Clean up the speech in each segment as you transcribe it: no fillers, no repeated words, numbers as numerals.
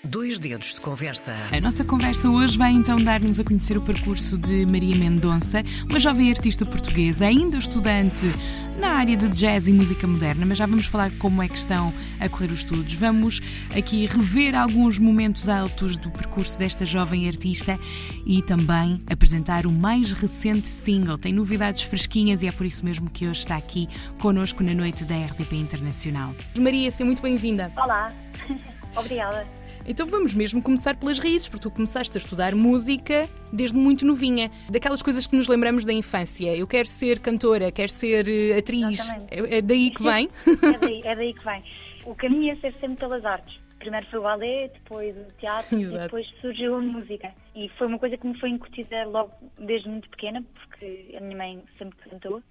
Dois dedos de conversa. A nossa conversa hoje vai então dar-nos a conhecer o percurso de Maria Mendonça, uma jovem artista portuguesa, ainda estudante na área de jazz e música moderna, mas já vamos falar como é que estão a correr os estudos. Vamos aqui rever alguns momentos altos do percurso desta jovem artista e também apresentar o mais recente single. Tem novidades fresquinhas e é por isso mesmo que hoje está aqui connosco na noite da RDP Internacional. Maria, seja muito bem-vinda. Olá, obrigada. Então vamos mesmo começar pelas raízes, porque tu começaste a estudar música desde muito novinha. Daquelas coisas que nos lembramos da infância. Eu quero ser cantora, quero ser atriz. É daí que vem? É daí que vem. O caminho ia ser sempre pelas artes. Primeiro foi o balé, depois o teatro, Exato. E depois surgiu a música. E foi uma coisa que me foi incutida logo desde muito pequena, porque a minha mãe sempre cantou.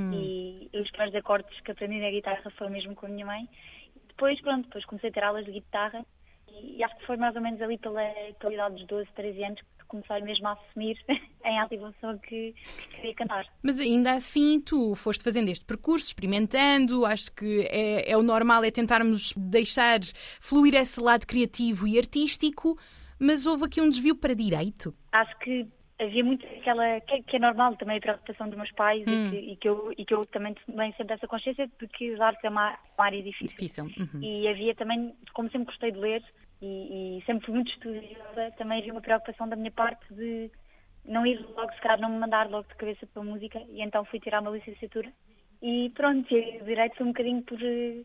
E os primeiros acordes que aprendi na guitarra foram mesmo com a minha mãe. Depois comecei a ter aulas de guitarra. E acho que foi mais ou menos ali pela idade dos 12, 13 anos que comecei mesmo a assumir em ativação que queria cantar. Mas ainda assim tu foste fazendo este percurso, experimentando, acho que é o normal, é tentarmos deixar fluir esse lado criativo e artístico, mas houve aqui um desvio para direito. Acho que havia muito aquela, que é normal também a preocupação dos meus pais e que eu também tenho sempre essa consciência de que as artes é uma área difícil. Uhum. E havia também, como sempre gostei de ler e sempre fui muito estudiosa, também havia uma preocupação da minha parte de não ir logo, se calhar não me mandar logo de cabeça para a música, e então fui tirar uma licenciatura. E pronto, e o direito foi um bocadinho por,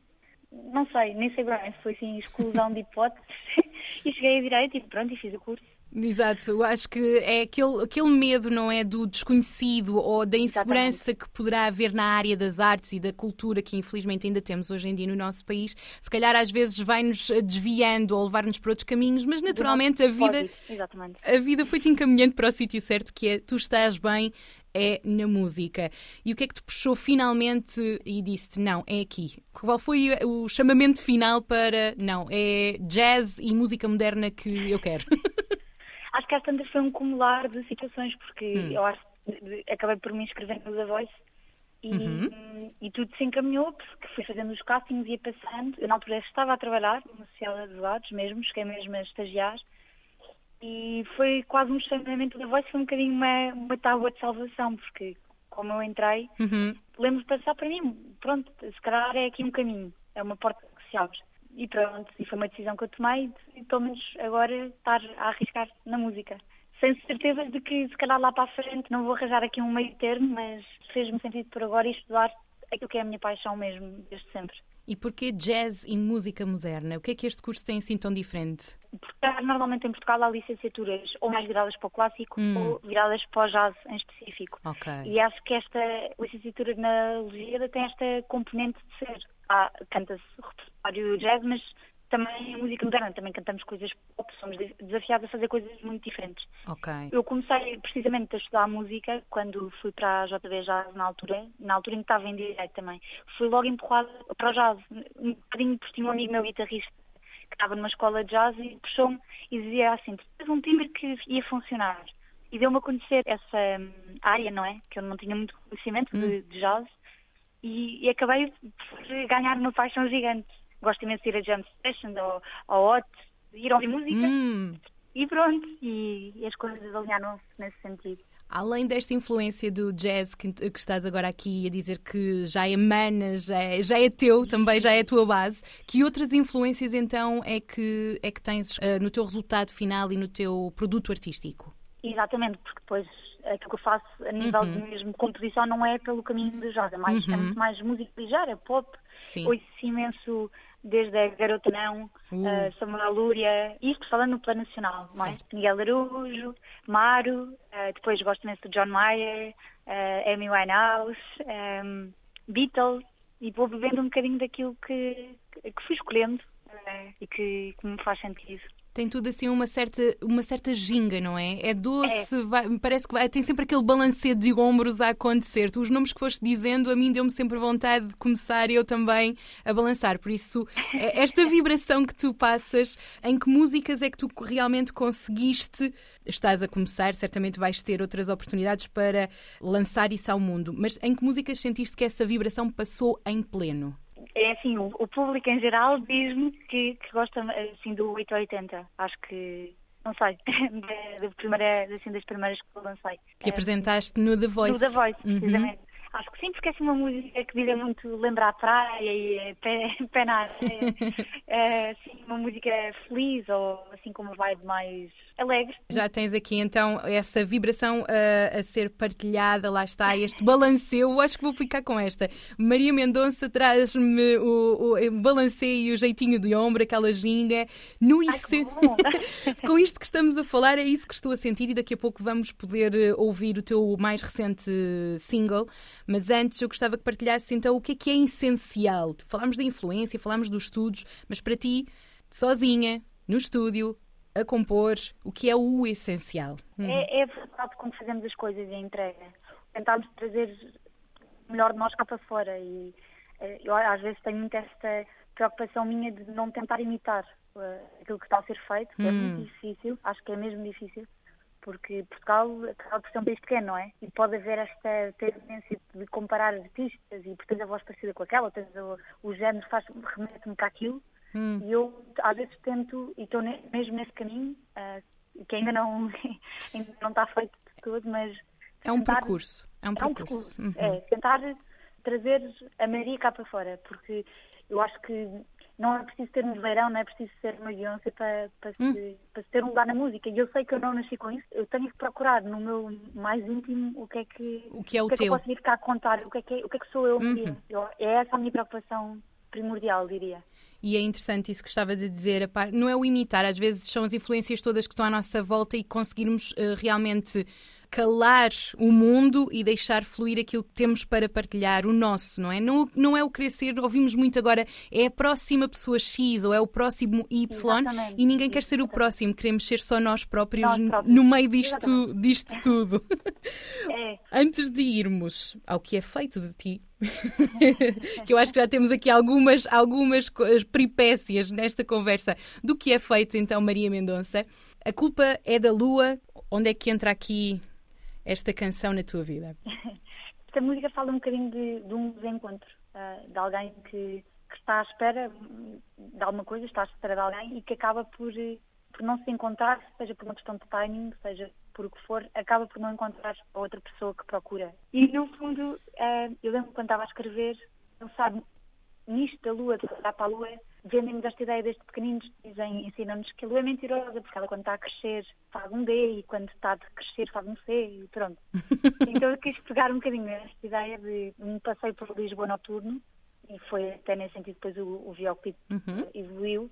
não sei, nem sei bem, foi assim, exclusão de hipóteses, e cheguei a direito e pronto, e fiz o curso. Exato, eu acho que é aquele medo, não é, do desconhecido ou da insegurança Exatamente. Que poderá haver na área das artes e da cultura que infelizmente ainda temos hoje em dia no nosso país. Se calhar às vezes vai-nos desviando ou levar-nos para outros caminhos, mas naturalmente a vida foi-te encaminhando para o sítio certo, que é tu estás bem, é na música. E o que é que te puxou finalmente e disse-te, não, é aqui? Qual foi o chamamento final para, não, é jazz e música moderna que eu quero? Acho que às tantas foi um acumular de situações, porque eu acho que acabei por me inscrever no The Voice e tudo se encaminhou, porque fui fazendo os castings e ia passando. Eu na altura estava a trabalhar no Social de Advogados mesmo, cheguei mesmo a estagiar, e foi quase um estacionamento do The Voice, foi um bocadinho uma tábua de salvação, porque como eu entrei, lembro de passar para mim, pronto, se calhar é aqui um caminho, é uma porta que se abre. E pronto, e foi uma decisão que eu tomei e pelo menos agora estar a arriscar na música. Sem certeza de que se calhar lá para a frente não vou arranjar aqui um meio termo, mas fez-me sentido por agora estudar aquilo que é a minha paixão mesmo, desde sempre. E porquê jazz e música moderna? O que é que este curso tem assim tão diferente? Porque normalmente em Portugal há licenciaturas ou mais viradas para o clássico ou viradas para o jazz em específico. Okay. E acho que esta licenciatura na Lusíada tem esta componente de ser. Canta-se repertório jazz, mas também música moderna, também cantamos coisas pop, somos desafiados a fazer coisas muito diferentes. Okay. Eu comecei precisamente a estudar música quando fui para a JB Jazz na altura em que estava em direito também. Fui logo empurrada para o jazz, um bocadinho por tinha um amigo meu guitarrista que estava numa escola de jazz e puxou-me e dizia assim, tu tens um timbre que ia funcionar. E deu-me a conhecer essa área, não é? Que eu não tinha muito conhecimento de jazz. E acabei por ganhar uma paixão gigante. Gosto imenso de ir a jam sessions ou hot, ir ouvir música e pronto. E as coisas alinharam-se nesse sentido. Além desta influência do jazz que estás agora aqui a dizer que já emanas, já é teu também, já é a tua base, que outras influências então é que tens no teu resultado final e no teu produto artístico? Exatamente, porque depois aquilo que eu faço a nível de mesmo composição não é pelo caminho do jazz, é muito mais música ligeira, pop. Sim. Ouço imenso desde a Garota Não, Samuel Lúria, isto falando no plano nacional, não é? Miguel Araújo, Maro, depois gosto imenso do John Mayer, Amy Winehouse, Beatles, e vou bebendo um bocadinho daquilo que fui escolhendo e que me faz sentido. Tem tudo assim uma certa ginga, não é? É doce, parece que tem sempre aquele balanceio de ombros a acontecer. Os nomes que foste dizendo, a mim deu-me sempre vontade de começar eu também a balançar. Por isso, esta vibração que tu passas, em que músicas é que tu realmente conseguiste? Estás a começar, certamente vais ter outras oportunidades para lançar isso ao mundo. Mas em que músicas sentiste que essa vibração passou em pleno? É assim, o público em geral diz-me que gosta assim do 880. Acho que, não sei, das primeiras que eu lancei. Que apresentaste no The Voice. No The Voice, precisamente. Acho que sim, porque é assim uma música que diz muito lembrar a praia e pé na areia. É assim, uma música feliz ou assim com uma vibe mais alegre. Já tens aqui então essa vibração a ser partilhada, lá está, este balanceio. Acho que vou ficar com esta. Maria Mendonça traz-me o balanceio e o jeitinho de ombro, aquela ginga. Com isto que estamos a falar, é isso que estou a sentir e daqui a pouco vamos poder ouvir o teu mais recente single. Mas antes eu gostava que partilhasses então o que é essencial. Falámos da influência, falámos dos estudos, mas para ti, sozinha, no estúdio, a compor, o que é o essencial? É verdade quando fazemos as coisas e a entrega. Tentarmos trazer o melhor de nós cá para fora e eu às vezes tenho muito esta preocupação minha de não tentar imitar aquilo que está a ser feito, que é muito difícil, acho que é mesmo difícil. Porque Portugal acaba por ser um país pequeno, não é? E pode haver esta tendência de comparar artistas e por tens a voz parecida com aquela, tens o género remete-me para aquilo. E eu às vezes tento, e estou mesmo nesse caminho, que ainda não está feito de todo, mas... É um percurso. Tentar trazer a Maria cá para fora, porque eu acho que não é preciso ter um verão, não é preciso ser uma Beyoncé para se ter um lugar na música. E eu sei que eu não nasci com isso. Eu tenho que procurar no meu mais íntimo o que é que eu posso vir cá a contar, o que é que sou eu. É essa a minha preocupação primordial, diria. E é interessante isso que estavas a dizer. Não é o imitar, às vezes são as influências todas que estão à nossa volta e conseguirmos realmente calar o mundo e deixar fluir aquilo que temos para partilhar, o nosso, não é? Não é o querer ser, ouvimos muito agora, é a próxima pessoa X ou é o próximo Y. Exatamente. E ninguém quer ser o próximo, queremos ser só nós próprios no meio disto tudo. Antes de irmos ao que é feito de ti, que eu acho que já temos aqui algumas peripécias nesta conversa do que é feito então Maria Mendonça. A culpa é da lua. Onde é que entra aqui esta canção na tua vida? Esta música fala um bocadinho de um desencontro, de alguém que está à espera de alguma coisa, está à espera de alguém e que acaba por não se encontrar, seja por uma questão de timing, seja por o que for, acaba por não encontrar a outra pessoa que procura. E no fundo, eu lembro quando estava a escrever, pensar nisto da lua, de olhar para a lua, vendem-nos esta ideia desde pequeninos, ensinam-nos que a lua é mentirosa, porque ela quando está a crescer faz um D e quando está a crescer faz um C e pronto. Então eu quis pegar um bocadinho esta ideia de um passeio por Lisboa noturno, e foi até nesse sentido depois o videoclipe evoluiu,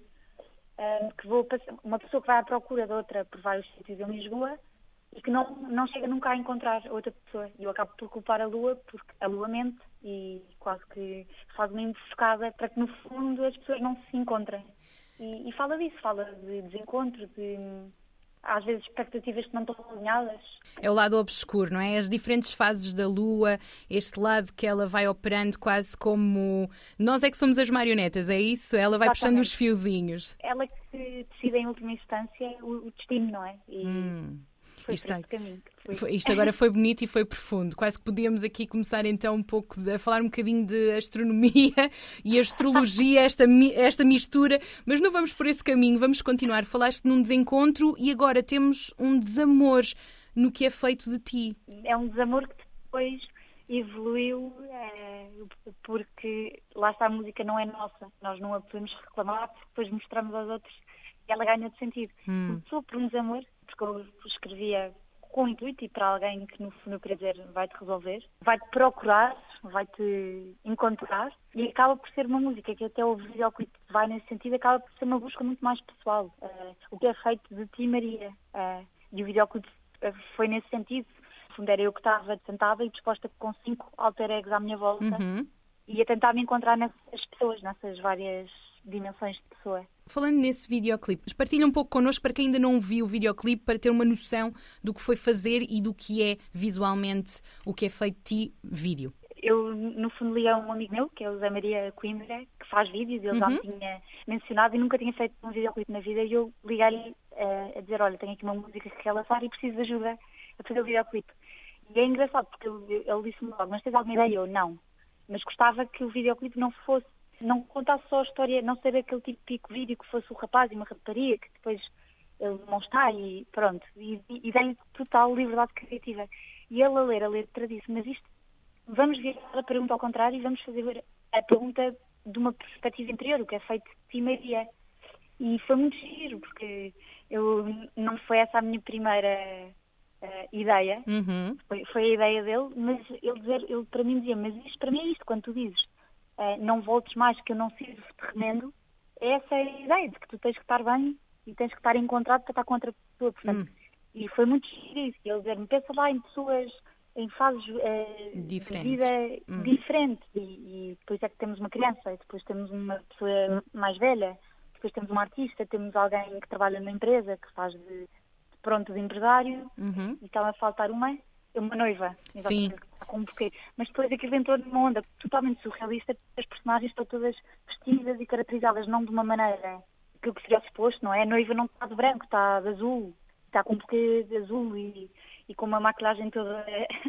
que uma pessoa que vai à procura de outra por vários sítios em Lisboa e que não chega nunca a encontrar a outra pessoa. E eu acabo por culpar a lua, porque a lua mente e quase que faz uma emboscada para que no fundo as pessoas não se encontrem. E fala disso, fala de desencontro, de às vezes expectativas que não estão alinhadas. É o lado obscuro, não é? As diferentes fases da lua, este lado que ela vai operando quase como... Nós é que somos as marionetas, é isso? Ela vai puxando os fiozinhos. Ela que decide em última instância o destino, não é? Foi por esse caminho. Isto agora foi bonito e foi profundo. Quase que podíamos aqui começar então a falar um bocadinho de astronomia e astrologia, esta mistura, mas não vamos por esse caminho, vamos continuar. Falaste num desencontro e agora temos um desamor no que é feito de ti. É um desamor que depois evoluiu porque lá está, a música não é nossa. Nós não a podemos reclamar porque depois mostramos aos outros e ela ganha de sentido. Começou por um desamor, porque eu escrevia com o intuito e para alguém que no fundo, quer dizer, vai-te resolver, vai-te procurar, vai-te encontrar e acaba por ser uma música que até o videoclipe vai nesse sentido, acaba por ser uma busca muito mais pessoal. O que é feito de ti, Maria. E o videoclipe foi nesse sentido. No fundo era eu que estava sentada e disposta com 5 alter egos à minha volta e a tentar me encontrar nessas pessoas, nessas várias dimensões de pessoa. Falando nesse videoclipe, partilha um pouco connosco para quem ainda não viu o videoclipe, para ter uma noção do que foi fazer e do que é visualmente o que é feito de ti vídeo. Eu, no fundo, li a um amigo meu, que é o Zé Maria Coimbra, que faz vídeos, ele já me tinha mencionado e nunca tinha feito um videoclipe na vida, e eu liguei-lhe a dizer, olha, tenho aqui uma música que quer lançar e preciso de ajuda a fazer o videoclipe. E é engraçado, porque ele disse-me logo, mas tens alguma ideia? Eu, não. Mas gostava que o videoclipe não fosse não contasse só a história, não ser aquele típico vídeo que fosse o rapaz e uma rapariga, que depois ele não está e pronto, e dei-lhe total liberdade criativa. E ele a ler a letra disse, mas isto, vamos virar a pergunta ao contrário e vamos fazer a pergunta de uma perspectiva interior, o que é feito de ti, Maria. E foi muito giro, porque não foi essa a minha primeira ideia, foi a ideia dele, mas ele para mim dizia, mas isto para mim é isto, quando tu dizes não voltes mais que eu não sirvo de remendo, essa é a ideia, de que tu tens que estar bem e tens que estar encontrado para estar com outra pessoa, portanto, e foi muito giro isso, ele dizer-me, pensa lá em pessoas em fases de vida diferentes, e depois é que temos uma criança, e depois temos uma pessoa mais velha, depois temos um artista, temos alguém que trabalha na empresa, que faz de empresário, e estava a faltar uma noiva, exatamente, que está com um buquê. Mas depois aquilo entrou numa onda totalmente surrealista, as personagens estão todas vestidas e caracterizadas não de uma maneira que seria suposto, não é? A noiva não está de branco, está de azul, está com um buquê de azul e com uma maquilhagem toda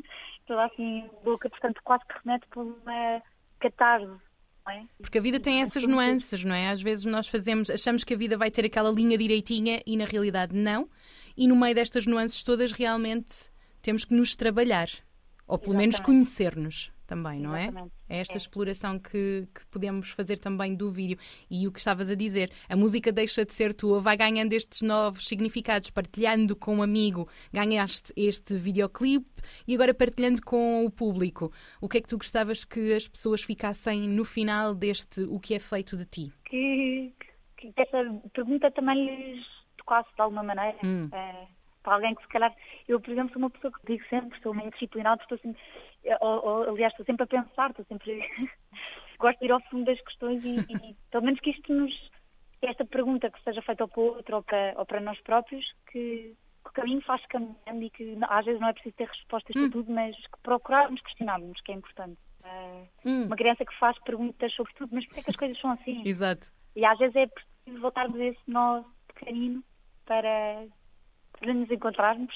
assim louca, portanto quase que remete para uma catarse. É? Porque a vida tem essas nuances, não é? Às vezes nós achamos que a vida vai ter aquela linha direitinha e na realidade não. E no meio destas nuances todas realmente temos que nos trabalhar. Ou pelo menos conhecer-nos também, não é? É esta exploração que podemos fazer também do vídeo. E o que estavas a dizer, a música deixa de ser tua, vai ganhando estes novos significados, partilhando com um amigo, ganhaste este videoclipe e agora partilhando com o público. O que é que tu gostavas que as pessoas ficassem no final deste O que é feito de ti? Que essa pergunta também lhes tocasse de alguma maneira. Para alguém que se calhar... Eu, por exemplo, sou uma pessoa que digo sempre, estou meio disciplinada, estou sempre... aliás, estou sempre a pensar, estou sempre... Gosto de ir ao fundo das questões e pelo menos que isto esta pergunta que seja feita ao para o outro ou para nós próprios, que o caminho faz caminhando e que às vezes não é preciso ter respostas para tudo, mas que procurarmos, questionarmos, que é importante. Uma criança que faz perguntas sobre tudo, mas porquê é que as coisas são assim? Exato. E às vezes é preciso voltarmos a esse nó pequenino para nos encontrarmos.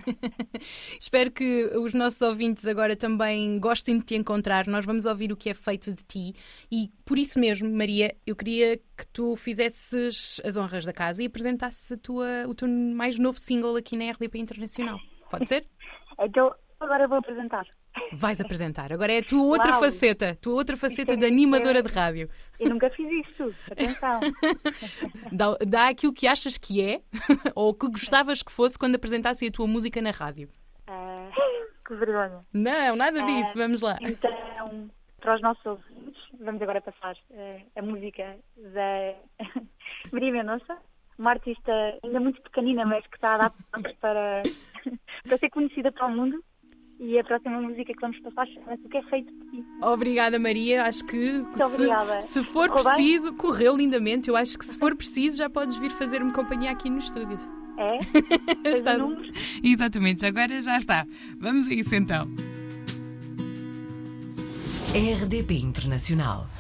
Espero que os nossos ouvintes agora também gostem de te encontrar. Nós vamos ouvir o que é feito de ti e por isso mesmo, Maria, eu queria que tu fizesses as honras da casa e apresentasses o teu mais novo single aqui na RDP Internacional. Pode ser? Então, agora vou apresentar. Vais apresentar. Agora é a tua outra faceta, de animadora de rádio. Eu nunca fiz isto. Atenção. Dá aquilo que achas que é ou que gostavas que fosse quando apresentasse a tua música na rádio. Que vergonha. Não, nada disso. Vamos lá. Então, para os nossos ouvintes, vamos agora passar a música da Maria Mendonça, uma artista ainda muito pequenina, mas que está a dar passos para ser conhecida para o mundo. E a próxima música que vamos passar chama-se O que é feito de ti. Obrigada, Maria. Acho que se for preciso, correu lindamente. Eu acho que se for preciso já podes vir fazer-me companhia aqui no estúdio. É? Está... Exatamente, agora já está. Vamos a isso então. RDP Internacional.